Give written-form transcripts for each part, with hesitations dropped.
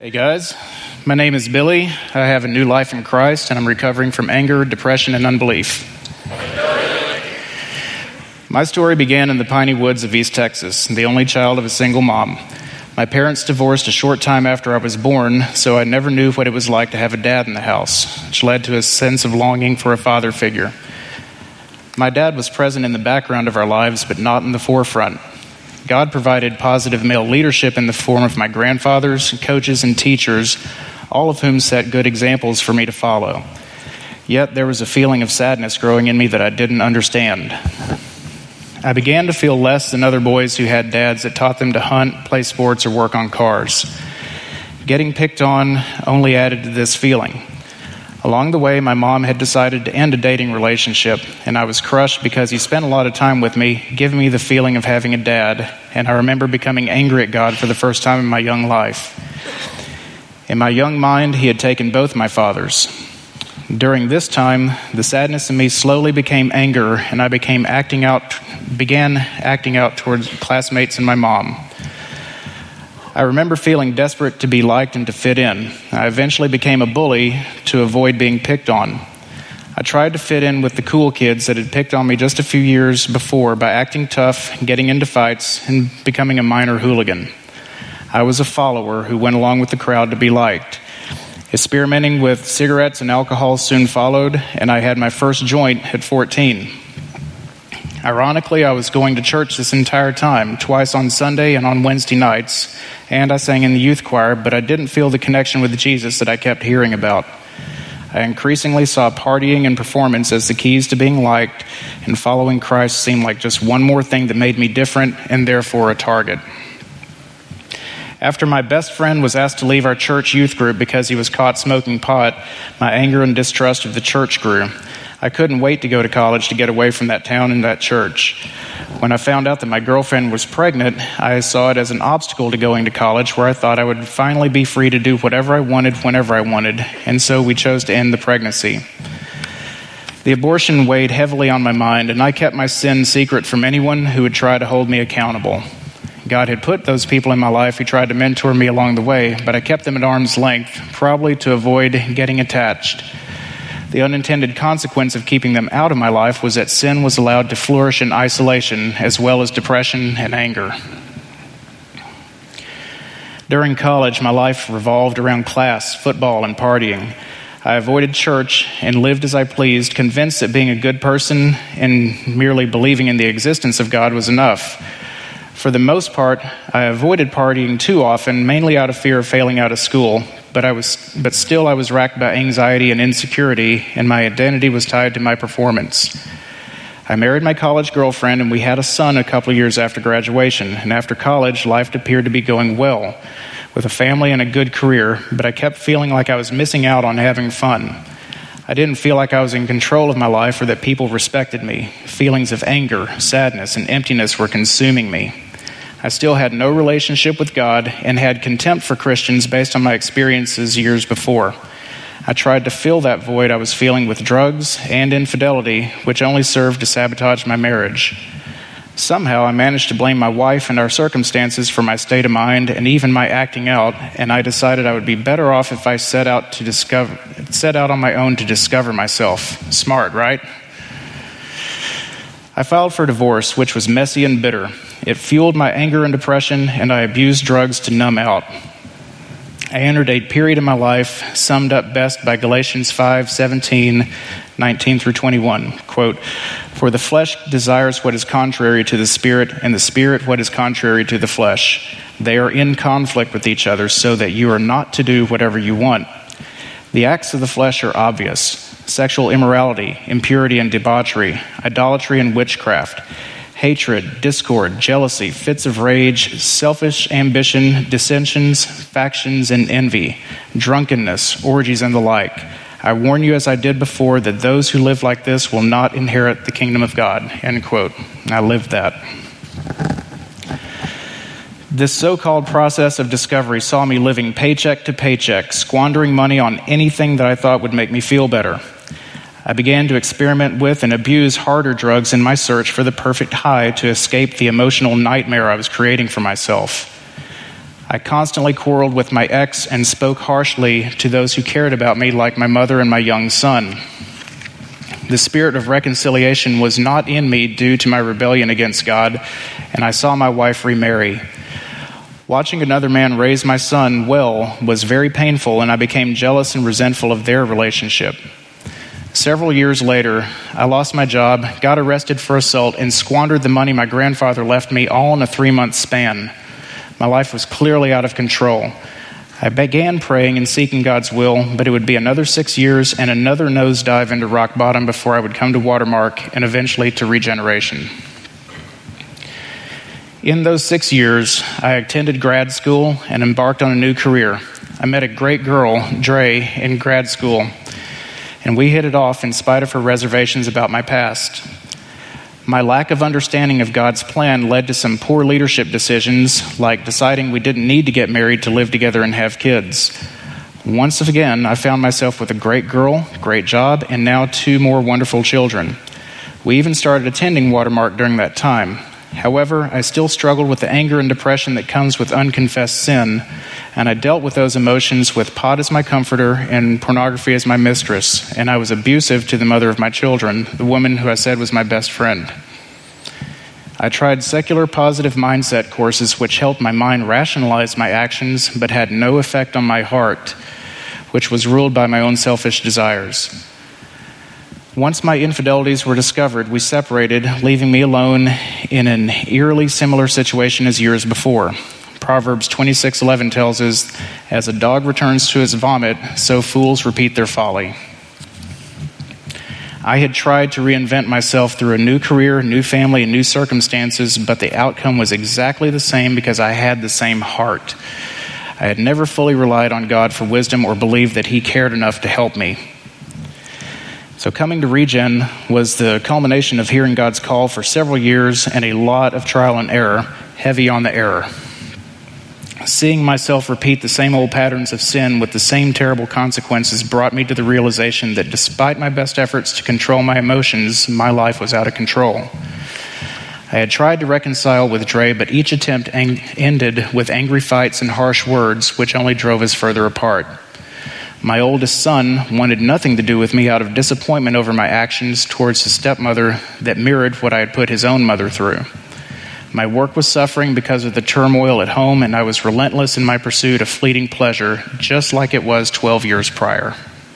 Hey guys, my name is Billy. I have a new life in Christ and I'm recovering from anger, depression, and unbelief. My story began in the piney woods of East Texas, the only child of a single mom. My parents divorced a short time after I was born, so I never knew what it was like to have a dad in the house, which led to a sense of longing for a father figure. My dad was present in the background of our lives, but not in the forefront. God provided positive male leadership in the form of my grandfathers, coaches, and teachers, all of whom set good examples for me to follow. Yet there was a feeling of sadness growing in me that I didn't understand. I began to feel less than other boys who had dads that taught them to hunt, play sports, or work on cars. Getting picked on only added to this feeling. Along the way, my mom had decided to end a dating relationship, and I was crushed because he spent a lot of time with me, giving me the feeling of having a dad, and I remember becoming angry at God for the first time in my young life. In my young mind, he had taken both my fathers. During this time, the sadness in me slowly became anger, and I began acting out towards classmates and my mom. I remember feeling desperate to be liked and to fit in. I eventually became a bully to avoid being picked on. I tried to fit in with the cool kids that had picked on me just a few years before by acting tough, getting into fights, and becoming a minor hooligan. I was a follower who went along with the crowd to be liked. Experimenting with cigarettes and alcohol soon followed, and I had my first joint at 14. Ironically, I was going to church this entire time, twice on Sunday and on Wednesday nights, and I sang in the youth choir, but I didn't feel the connection with Jesus that I kept hearing about. I increasingly saw partying and performance as the keys to being liked, and following Christ seemed like just one more thing that made me different and therefore a target. After my best friend was asked to leave our church youth group because he was caught smoking pot, my anger and distrust of the church grew. I couldn't wait to go to college to get away from that town and that church. When I found out that my girlfriend was pregnant, I saw it as an obstacle to going to college where I thought I would finally be free to do whatever I wanted whenever I wanted, and so we chose to end the pregnancy. The abortion weighed heavily on my mind, and I kept my sin secret from anyone who would try to hold me accountable. God had put those people in my life who tried to mentor me along the way, but I kept them at arm's length, probably to avoid getting attached. The unintended consequence of keeping them out of my life was that sin was allowed to flourish in isolation, as well as depression and anger. During college, my life revolved around class, football, and partying. I avoided church and lived as I pleased, convinced that being a good person and merely believing in the existence of God was enough. For the most part, I avoided partying too often, mainly out of fear of failing out of school. But still I was racked by anxiety and insecurity, and my identity was tied to my performance. I married my college girlfriend, and we had a son a couple of years after graduation. And after college, life appeared to be going well, with a family and a good career, but I kept feeling like I was missing out on having fun. I didn't feel like I was in control of my life or that people respected me. Feelings of anger, sadness, and emptiness were consuming me. I still had no relationship with God and had contempt for Christians based on my experiences years before. I tried to fill that void I was feeling with drugs and infidelity, which only served to sabotage my marriage. Somehow I managed to blame my wife and our circumstances for my state of mind and even my acting out, and I decided I would be better off if I set out on my own to discover myself. Smart, right? I filed for divorce, which was messy and bitter. It fueled my anger and depression, and I abused drugs to numb out. I entered a period in my life summed up best by Galatians 5:17, 19 through 21. Quote, "For the flesh desires what is contrary to the spirit, and the spirit what is contrary to the flesh. They are in conflict with each other, so that you are not to do whatever you want. The acts of the flesh are obvious: sexual immorality, impurity and debauchery, idolatry and witchcraft, hatred, discord, jealousy, fits of rage, selfish ambition, dissensions, factions, and envy, drunkenness, orgies, and the like. I warn you, as I did before, that those who live like this will not inherit the kingdom of God." End quote. I lived that. This so-called process of discovery saw me living paycheck to paycheck, squandering money on anything that I thought would make me feel better. I began to experiment with and abuse harder drugs in my search for the perfect high to escape the emotional nightmare I was creating for myself. I constantly quarreled with my ex and spoke harshly to those who cared about me, like my mother and my young son. The spirit of reconciliation was not in me due to my rebellion against God, and I saw my wife remarry. Watching another man raise my son well was very painful, and I became jealous and resentful of their relationship. Several years later, I lost my job, got arrested for assault, and squandered the money my grandfather left me all in a 3-month span. My life was clearly out of control. I began praying and seeking God's will, but it would be another 6 years and another nosedive into rock bottom before I would come to Watermark and eventually to Regeneration. In those 6 years, I attended grad school and embarked on a new career. I met a great girl, Dre, in grad school, and we hit it off in spite of her reservations about my past. My lack of understanding of God's plan led to some poor leadership decisions, like deciding we didn't need to get married to live together and have kids. Once again, I found myself with a great girl, great job, and now 2 more wonderful children. We even started attending Watermark during that time. However, I still struggled with the anger and depression that comes with unconfessed sin, and I dealt with those emotions with pot as my comforter and pornography as my mistress, and I was abusive to the mother of my children, the woman who I said was my best friend. I tried secular positive mindset courses which helped my mind rationalize my actions but had no effect on my heart, which was ruled by my own selfish desires. Once my infidelities were discovered, we separated, leaving me alone in an eerily similar situation as years before. Proverbs 26:11 tells us, "As a dog returns to his vomit, so fools repeat their folly." I had tried to reinvent myself through a new career, new family, and new circumstances, but the outcome was exactly the same because I had the same heart. I had never fully relied on God for wisdom or believed that He cared enough to help me. So coming to Regen was the culmination of hearing God's call for several years and a lot of trial and error, heavy on the error. Seeing myself repeat the same old patterns of sin with the same terrible consequences brought me to the realization that despite my best efforts to control my emotions, my life was out of control. I had tried to reconcile with Dre, but each attempt ended with angry fights and harsh words, which only drove us further apart. My oldest son wanted nothing to do with me out of disappointment over my actions towards his stepmother that mirrored what I had put his own mother through. My work was suffering because of the turmoil at home, and I was relentless in my pursuit of fleeting pleasure, just like it was 12 years prior.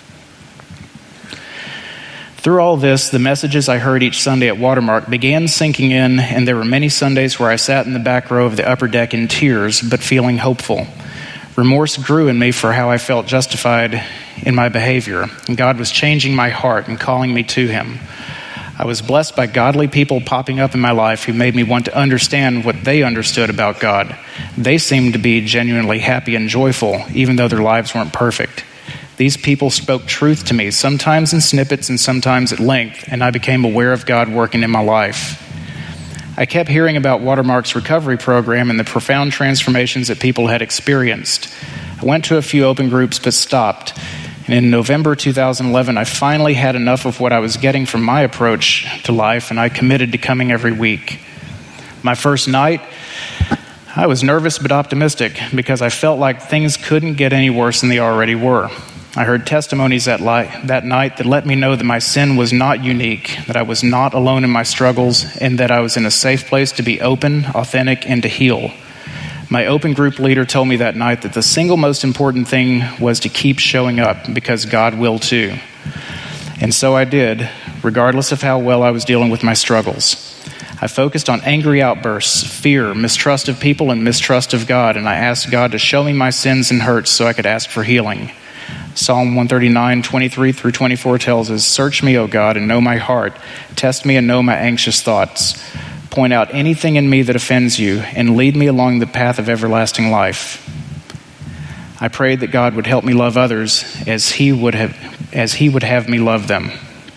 Through all this, the messages I heard each Sunday at Watermark began sinking in, and there were many Sundays where I sat in the back row of the upper deck in tears, but feeling hopeful. Remorse grew in me for how I felt justified in my behavior, and God was changing my heart and calling me to Him. I was blessed by godly people popping up in my life who made me want to understand what they understood about God. They seemed to be genuinely happy and joyful, even though their lives weren't perfect. These people spoke truth to me, sometimes in snippets and sometimes at length, and I became aware of God working in my life. I kept hearing about Watermark's recovery program and the profound transformations that people had experienced. I went to a few open groups but stopped. And in November 2011, I finally had enough of what I was getting from my approach to life, and I committed to coming every week. My first night, I was nervous but optimistic because I felt like things couldn't get any worse than they already were. I heard testimonies that night that let me know that my sin was not unique, that I was not alone in my struggles, and that I was in a safe place to be open, authentic, and to heal. My open group leader told me that night that the single most important thing was to keep showing up because God will too. And so I did, regardless of how well I was dealing with my struggles. I focused on angry outbursts, fear, mistrust of people, and mistrust of God, and I asked God to show me my sins and hurts so I could ask for healing. Psalm 139:23-24 tells us, "Search me, O God, and know my heart. Test me and know my anxious thoughts. Point out anything in me that offends you, and lead me along the path of everlasting life." I prayed that God would help me love others as He would have me love them.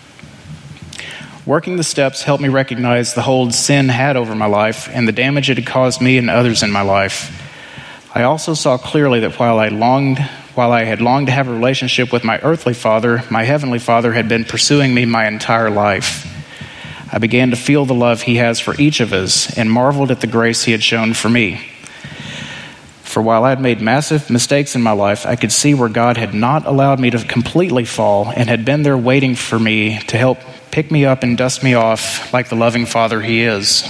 Working the steps helped me recognize the hold sin had over my life and the damage it had caused me and others in my life. I also saw clearly that while I had longed to have a relationship with my earthly father, my heavenly Father had been pursuing me my entire life. I began to feel the love He has for each of us and marveled at the grace He had shown for me. For while I had made massive mistakes in my life, I could see where God had not allowed me to completely fall and had been there waiting for me to help pick me up and dust me off like the loving Father He is.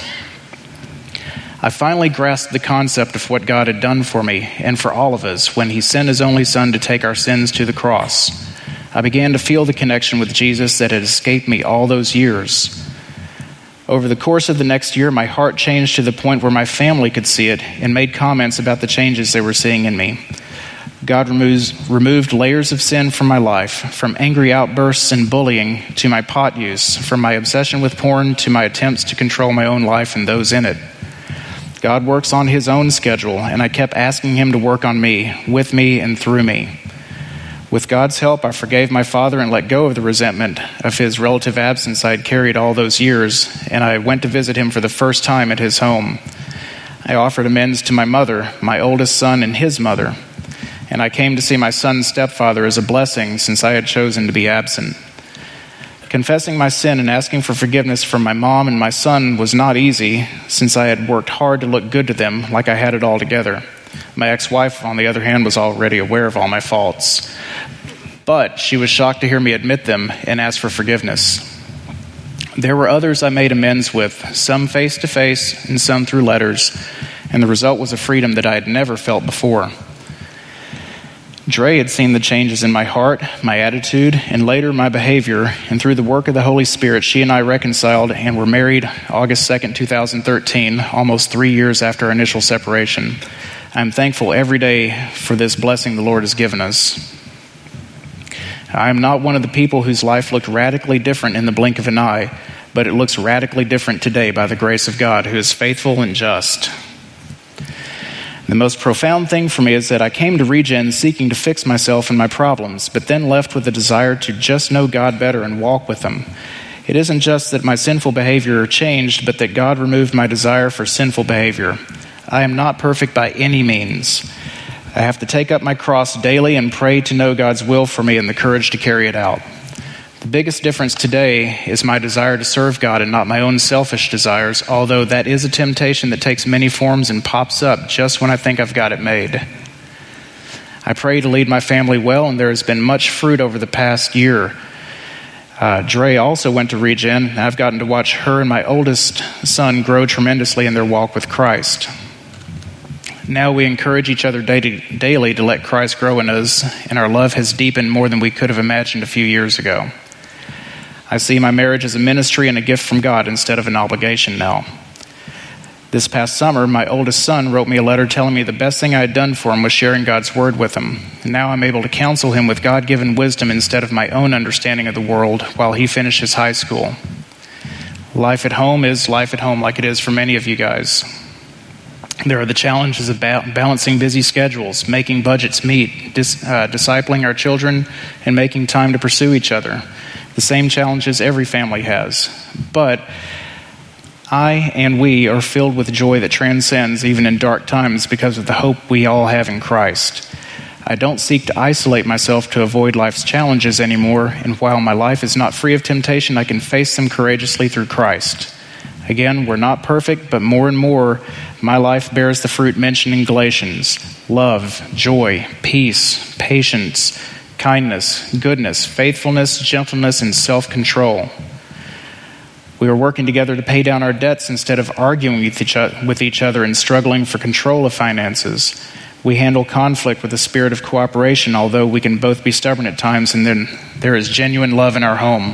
I finally grasped the concept of what God had done for me and for all of us when He sent His only Son to take our sins to the cross. I began to feel the connection with Jesus that had escaped me all those years. Over the course of the next year, my heart changed to the point where my family could see it and made comments about the changes they were seeing in me. God removed layers of sin from my life, from angry outbursts and bullying to my pot use, from my obsession with porn to my attempts to control my own life and those in it. God works on His own schedule, and I kept asking Him to work on me, with me, and through me. With God's help, I forgave my father and let go of the resentment of his relative absence I had carried all those years, and I went to visit him for the first time at his home. I offered amends to my mother, my oldest son, and his mother, and I came to see my son's stepfather as a blessing since I had chosen to be absent. Confessing my sin and asking for forgiveness from my mom and my son was not easy, since I had worked hard to look good to them like I had it all together. My ex-wife, on the other hand, was already aware of all my faults. But she was shocked to hear me admit them and ask for forgiveness. There were others I made amends with, some face-to-face and some through letters, and the result was a freedom that I had never felt before. Dre had seen the changes in my heart, my attitude, and later my behavior, and through the work of the Holy Spirit, she and I reconciled and were married August 2nd, 2013, almost 3 years after our initial separation. I'm thankful every day for this blessing the Lord has given us. I am not one of the people whose life looked radically different in the blink of an eye, but it looks radically different today by the grace of God, who is faithful and just. The most profound thing for me is that I came to Regen seeking to fix myself and my problems, but then left with a desire to just know God better and walk with Him. It isn't just that my sinful behavior changed, but that God removed my desire for sinful behavior. I am not perfect by any means. I have to take up my cross daily and pray to know God's will for me and the courage to carry it out. The biggest difference today is my desire to serve God and not my own selfish desires, although that is a temptation that takes many forms and pops up just when I think I've got it made. I pray to lead my family well, and there has been much fruit over the past year. Dre also went to Regen, and I've gotten to watch her and my oldest son grow tremendously in their walk with Christ. Now we encourage each other daily to let Christ grow in us, and our love has deepened more than we could have imagined a few years ago. I see my marriage as a ministry and a gift from God instead of an obligation now. This past summer, my oldest son wrote me a letter telling me the best thing I had done for him was sharing God's word with him. And now I'm able to counsel him with God-given wisdom instead of my own understanding of the world while he finishes high school. Life at home is life at home like it is for many of you guys. There are the challenges of balancing busy schedules, making budgets meet, discipling our children, and making time to pursue each other. The same challenges every family has. But I and we are filled with joy that transcends even in dark times because of the hope we all have in Christ. I don't seek to isolate myself to avoid life's challenges anymore, and while my life is not free of temptation, I can face them courageously through Christ. Again, we're not perfect, but more and more, my life bears the fruit mentioned in Galatians: love, joy, peace, patience, kindness, goodness, faithfulness, gentleness, and self-control. We are working together to pay down our debts instead of arguing with each other and struggling for control of finances. We handle conflict with a spirit of cooperation, although we can both be stubborn at times, and then there is genuine love in our home.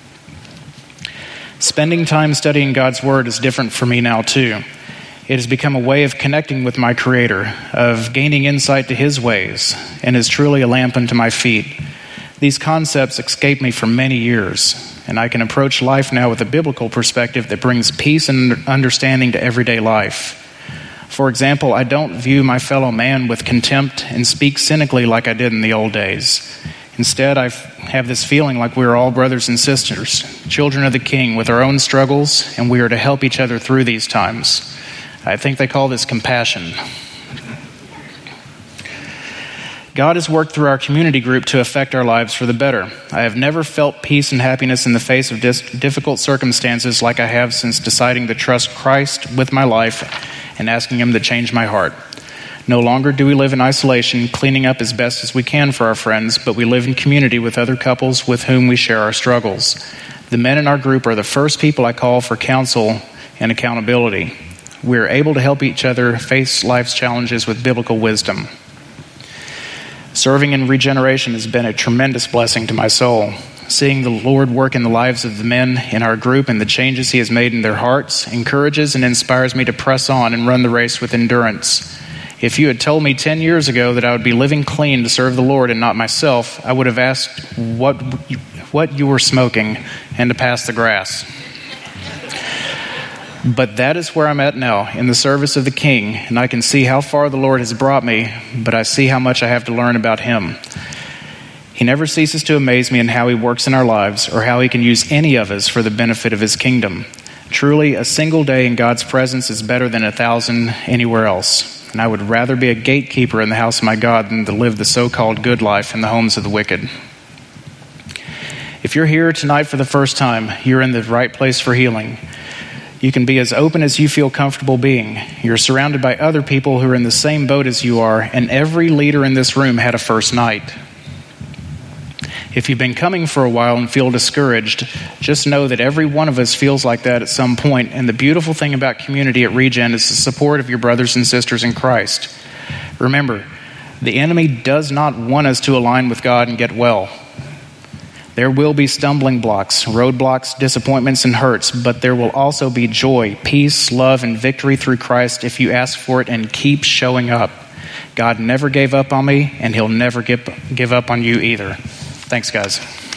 Spending time studying God's Word is different for me now, too. It has become a way of connecting with my Creator, of gaining insight to His ways, and is truly a lamp unto my feet. These concepts escaped me for many years, and I can approach life now with a biblical perspective that brings peace and understanding to everyday life. For example, I don't view my fellow man with contempt and speak cynically like I did in the old days. Instead, I have this feeling like we are all brothers and sisters, children of the King with our own struggles, and we are to help each other through these times. I think they call this compassion. God has worked through our community group to affect our lives for the better. I have never felt peace and happiness in the face of difficult circumstances like I have since deciding to trust Christ with my life and asking Him to change my heart. No longer do we live in isolation, cleaning up as best as we can for our friends, but we live in community with other couples with whom we share our struggles. The men in our group are the first people I call for counsel and accountability. We are able to help each other face life's challenges with biblical wisdom. Serving in Regeneration has been a tremendous blessing to my soul. Seeing the Lord work in the lives of the men in our group and the changes He has made in their hearts encourages and inspires me to press on and run the race with endurance. If you had told me 10 years ago that I would be living clean to serve the Lord and not myself, I would have asked what you were smoking and to pass the grass. But that is where I'm at now, in the service of the King, and I can see how far the Lord has brought me, but I see how much I have to learn about Him. He never ceases to amaze me in how He works in our lives or how He can use any of us for the benefit of His kingdom. Truly, a single day in God's presence is better than 1,000 anywhere else. And I would rather be a gatekeeper in the house of my God than to live the so-called good life in the homes of the wicked. If you're here tonight for the first time, you're in the right place for healing. You can be as open as you feel comfortable being. You're surrounded by other people who are in the same boat as you are, and every leader in this room had a first night. If you've been coming for a while and feel discouraged, just know that every one of us feels like that at some point, and the beautiful thing about community at Regen is the support of your brothers and sisters in Christ. Remember, the enemy does not want us to align with God and get well. There will be stumbling blocks, roadblocks, disappointments, and hurts, but there will also be joy, peace, love, and victory through Christ if you ask for it and keep showing up. God never gave up on me, and He'll never give up on you either. Thanks, guys.